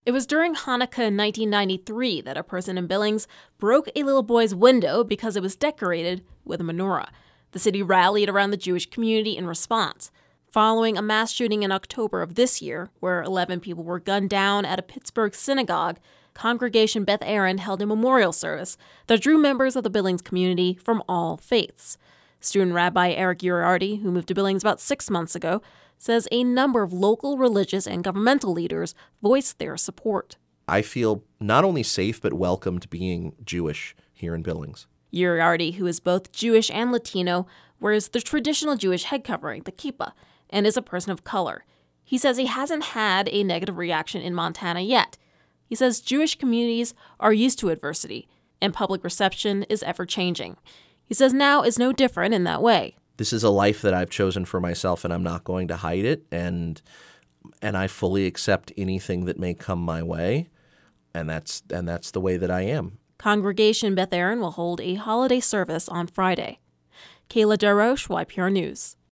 It was during Hanukkah in 1993 that a person in Billings broke a little boy's window because it was decorated with a menorah. The city rallied around the Jewish community in response, following a mass shooting in October of this year, where 11 people were gunned down at a Pittsburgh synagogue. Congregation Beth Aaron held a memorial service that drew members of the Billings community from all faiths. Student Rabbi Eric Uriarty, who moved to Billings about 6 months ago, says a number of local religious and governmental leaders voiced their support. I feel not only safe but welcomed being Jewish here in Billings. Uriarty, who is both Jewish and Latino, wears the traditional Jewish head covering, the kippah, and is a person of color. He says he hasn't had a negative reaction in Montana yet. He says Jewish communities are used to adversity, and public reception is ever-changing. He says now is no different in that way. This is a life that I've chosen for myself, and I'm not going to hide it, and I fully accept anything that may come my way, and that's the way that I am. Congregation Beth Aaron will hold a holiday service on Friday. Kayla Daroche, YPR News.